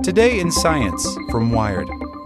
Today in Science from Wired.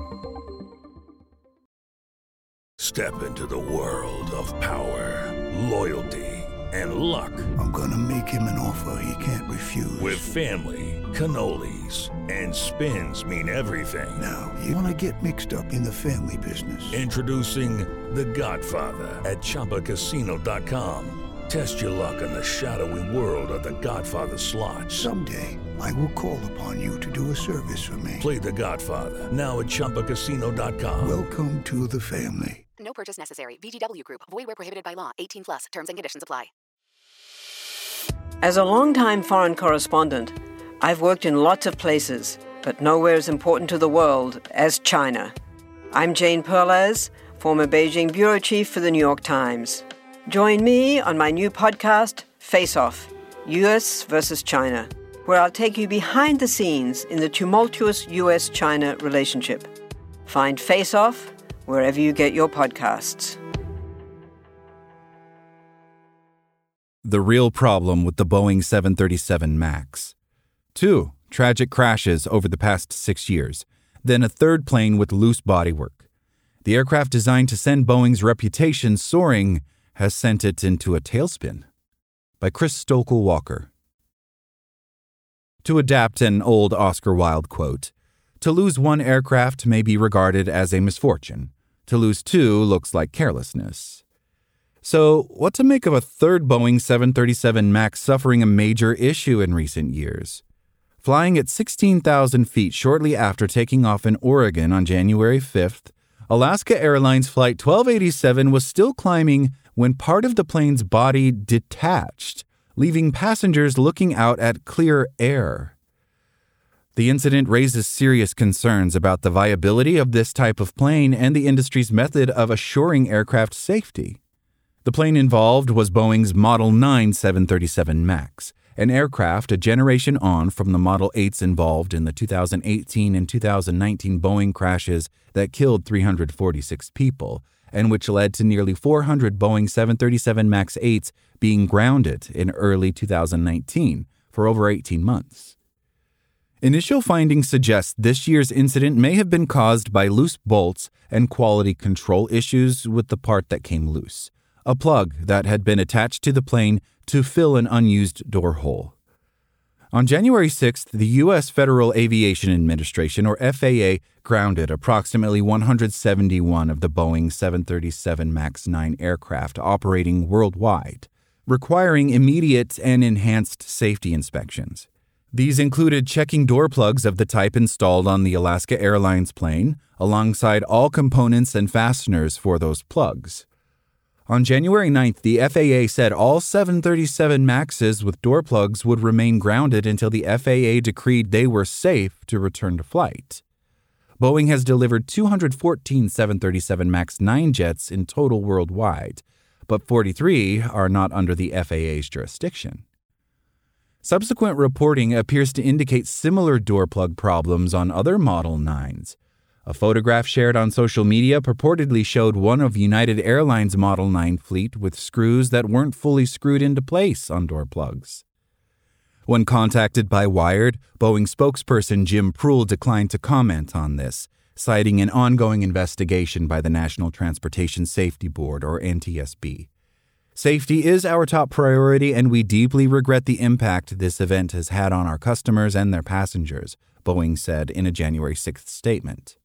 Step into the world of power, loyalty, and luck. I'm gonna make him an offer he can't refuse. With family, cannolis, and spins mean everything. Now, you wanna get mixed up in the family business. Introducing The Godfather at ChumbaCasino.com. Test your luck in the shadowy world of The Godfather slot. Someday, I will call upon you to do a service for me. Play The Godfather now at ChumbaCasino.com. Welcome to the family. No purchase necessary. VGW Group. Void where prohibited by law. 18 plus. Terms and conditions apply. As a longtime foreign correspondent, I've worked in lots of places, but nowhere as important to the world as China. I'm Jane Perlez, former Beijing bureau chief for the New York Times. Join me on my new podcast, Face Off, U.S. versus China, where I'll take you behind the scenes in the tumultuous U.S.-China relationship. Find Face Off wherever you get your podcasts. The real problem with the Boeing 737 MAX. 2 tragic crashes over the past 6 years, then a third plane with loose bodywork. The aircraft designed to send Boeing's reputation soaring has sent it into a tailspin. By Chris Stokel-Walker. To adapt an old Oscar Wilde quote, to lose one aircraft may be regarded as a misfortune. To lose 2 looks like carelessness. So, what to make of a third Boeing 737 MAX suffering a major issue in recent years? Flying at 16,000 feet shortly after taking off in Oregon on January 5th, Alaska Airlines Flight 1287 was still climbing when part of the plane's body detached, leaving passengers looking out at clear air. The incident raises serious concerns about the viability of this type of plane and the industry's method of assuring aircraft safety. The plane involved was Boeing's Model 9 737 MAX, an aircraft a generation on from the Model 8s involved in the 2018 and 2019 Boeing crashes that killed 346 people, and which led to nearly 400 Boeing 737 MAX 8s being grounded in early 2019 for over 18 months. Initial findings suggest this year's incident may have been caused by loose bolts and quality control issues with the part that came loose, a plug that had been attached to the plane to fill an unused door hole. On January 6th, the U.S. Federal Aviation Administration, or FAA, grounded approximately 171 of the Boeing 737 MAX 9 aircraft operating worldwide, requiring immediate and enhanced safety inspections. These included checking door plugs of the type installed on the Alaska Airlines plane, alongside all components and fasteners for those plugs. On January 9th, the FAA said all 737 MAXs with door plugs would remain grounded until the FAA decreed they were safe to return to flight. Boeing has delivered 214 737 MAX 9 jets in total worldwide, but 43 are not under the FAA's jurisdiction. Subsequent reporting appears to indicate similar door plug problems on other Model 9s. A photograph shared on social media purportedly showed one of United Airlines' Model 9 fleet with screws that weren't fully screwed into place on door plugs. When contacted by Wired, Boeing spokesperson Jim Pruill declined to comment on this, citing an ongoing investigation by the National Transportation Safety Board, or NTSB. Safety is our top priority, and we deeply regret the impact this event has had on our customers and their passengers, Boeing said in a January 6th statement.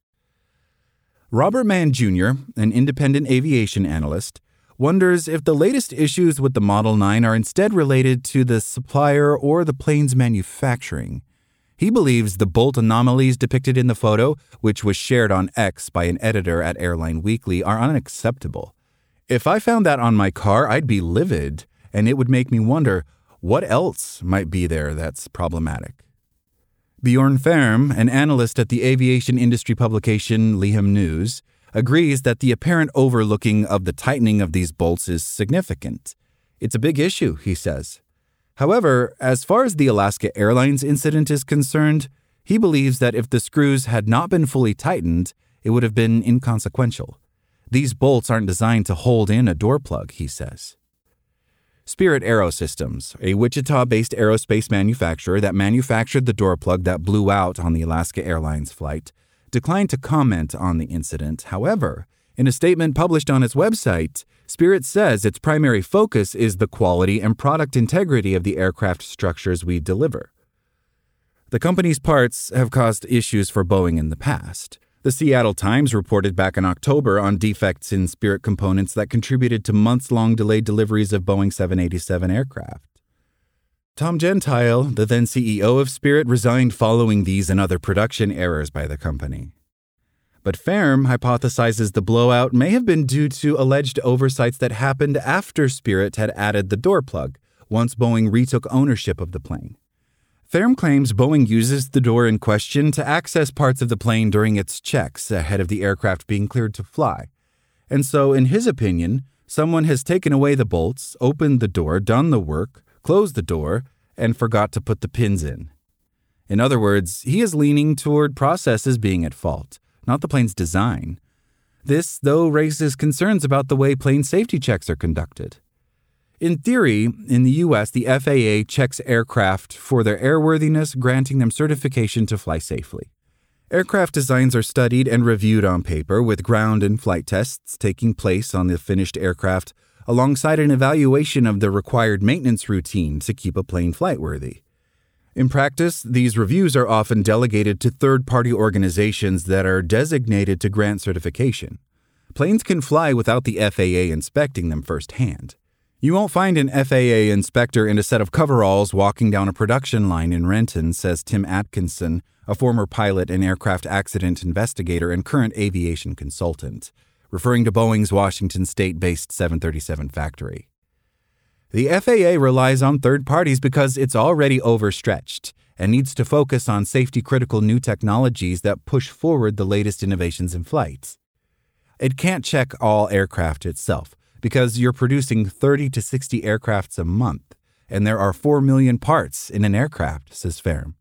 Robert Mann Jr., an independent aviation analyst, wonders if the latest issues with the Model 9 are instead related to the supplier or the plane's manufacturing. He believes the bolt anomalies depicted in the photo, which was shared on X by an editor at Airline Weekly, are unacceptable. If I found that on my car, I'd be livid, and it would make me wonder what else might be there that's problematic. Bjorn Ferm, an analyst at the aviation industry publication Leham News, agrees that the apparent overlooking of the tightening of these bolts is significant. It's a big issue, he says. However, as far as the Alaska Airlines incident is concerned, he believes that if the screws had not been fully tightened, it would have been inconsequential. These bolts aren't designed to hold in a door plug, he says. Spirit Aerosystems, a Wichita-based aerospace manufacturer that manufactured the door plug that blew out on the Alaska Airlines flight, declined to comment on the incident. However, in a statement published on its website, Spirit says its primary focus is the quality and product integrity of the aircraft structures we deliver. The company's parts have caused issues for Boeing in the past. The Seattle Times reported back in October on defects in Spirit components that contributed to months-long delayed deliveries of Boeing 787 aircraft. Tom Gentile, the then CEO of Spirit, resigned following these and other production errors by the company. But Ferm hypothesizes the blowout may have been due to alleged oversights that happened after Spirit had added the door plug, once Boeing retook ownership of the plane. Ferm claims Boeing uses the door in question to access parts of the plane during its checks ahead of the aircraft being cleared to fly. And so, in his opinion, someone has taken away the bolts, opened the door, done the work, closed the door, and forgot to put the pins in. In other words, he is leaning toward processes being at fault, not the plane's design. This, though, raises concerns about the way plane safety checks are conducted. In theory, in the U.S., the FAA checks aircraft for their airworthiness, granting them certification to fly safely. Aircraft designs are studied and reviewed on paper, with ground and flight tests taking place on the finished aircraft, alongside an evaluation of the required maintenance routine to keep a plane flightworthy. In practice, these reviews are often delegated to third-party organizations that are designated to grant certification. Planes can fly without the FAA inspecting them firsthand. You won't find an FAA inspector in a set of coveralls walking down a production line in Renton, says Tim Atkinson, a former pilot and aircraft accident investigator and current aviation consultant, referring to Boeing's Washington state-based 737 factory. The FAA relies on third parties because it's already overstretched and needs to focus on safety-critical new technologies that push forward the latest innovations in flight. It can't check all aircraft itself, because you're producing 30 to 60 aircrafts a month, and there are 4 million parts in an aircraft, says Ferm.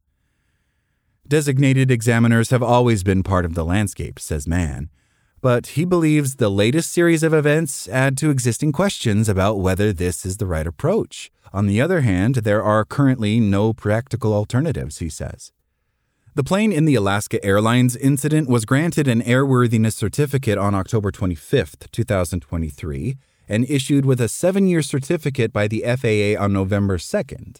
Designated examiners have always been part of the landscape, says Mann, but he believes the latest series of events add to existing questions about whether this is the right approach. On the other hand, there are currently no practical alternatives, he says. The plane in the Alaska Airlines incident was granted an airworthiness certificate on October 25, 2023, and issued with a 7-year certificate by the FAA on November 2nd.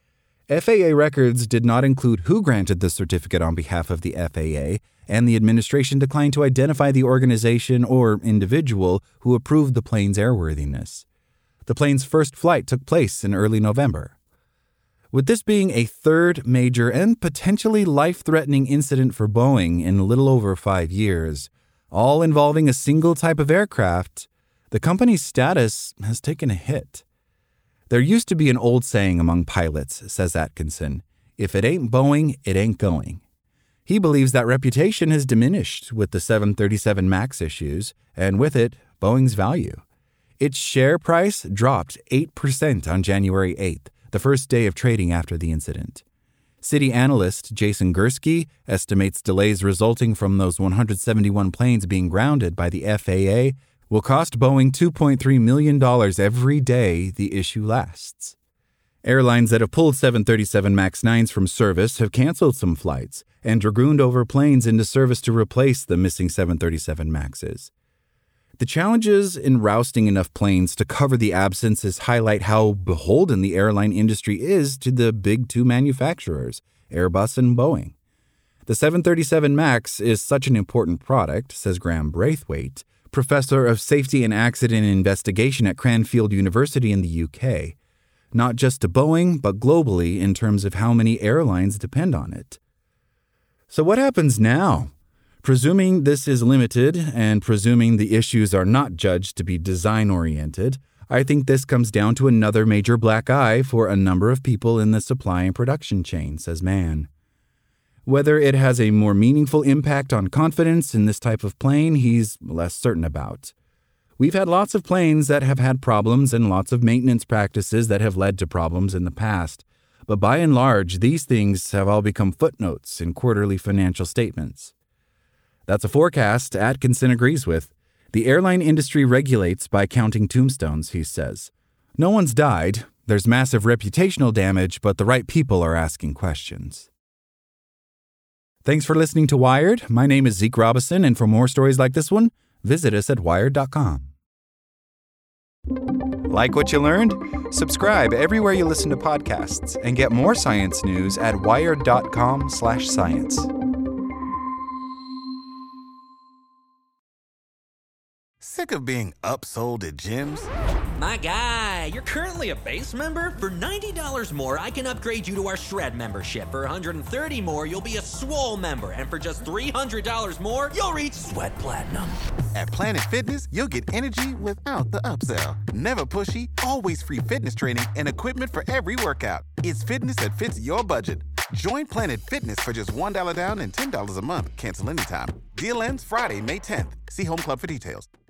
FAA records did not include who granted the certificate on behalf of the FAA, and the administration declined to identify the organization or individual who approved the plane's airworthiness. The plane's first flight took place in early November. With this being a third major and potentially life-threatening incident for Boeing in a little over 5 years, all involving a single type of aircraft, the company's status has taken a hit. There used to be an old saying among pilots, says Atkinson, if it ain't Boeing, it ain't going. He believes that reputation has diminished with the 737 MAX issues, and with it, Boeing's value. Its share price dropped 8% on January 8th, the first day of trading after the incident. Citi analyst Jason Gursky estimates delays resulting from those 171 planes being grounded by the FAA will cost Boeing $2.3 million every day the issue lasts. Airlines that have pulled 737 MAX 9s from service have canceled some flights and dragooned over planes into service to replace the missing 737 MAXs. The challenges in rousting enough planes to cover the absences highlight how beholden the airline industry is to the big two manufacturers, Airbus and Boeing. The 737 MAX is such an important product, says Graham Braithwaite, professor of safety and accident investigation at Cranfield University in the UK, not just to Boeing, but globally in terms of how many airlines depend on it. So what happens now? Presuming this is limited and presuming the issues are not judged to be design-oriented, I think this comes down to another major black eye for a number of people in the supply and production chain, says Mann. Whether it has a more meaningful impact on confidence in this type of plane, he's less certain about. We've had lots of planes that have had problems and lots of maintenance practices that have led to problems in the past, but by and large, these things have all become footnotes in quarterly financial statements. That's a forecast Atkinson agrees with. The airline industry regulates by counting tombstones, he says. No one's died. There's massive reputational damage, but the right people are asking questions. Thanks for listening to Wired. My name is Zeke Robison, and for more stories like this one, visit us at wired.com. Like what you learned? Subscribe everywhere you listen to podcasts and get more science news at wired.com/science. Sick of being upsold at gyms? My guy, you're currently a base member? For $90 more, I can upgrade you to our Shred membership. For $130 more, you'll be a Swole member. And for just $300 more, you'll reach Sweat Platinum. At Planet Fitness, you'll get energy without the upsell. Never pushy, always free fitness training and equipment for every workout. It's fitness that fits your budget. Join Planet Fitness for just $1 down and $10 a month. Cancel anytime. Deal ends Friday, May 10th. See Home Club for details.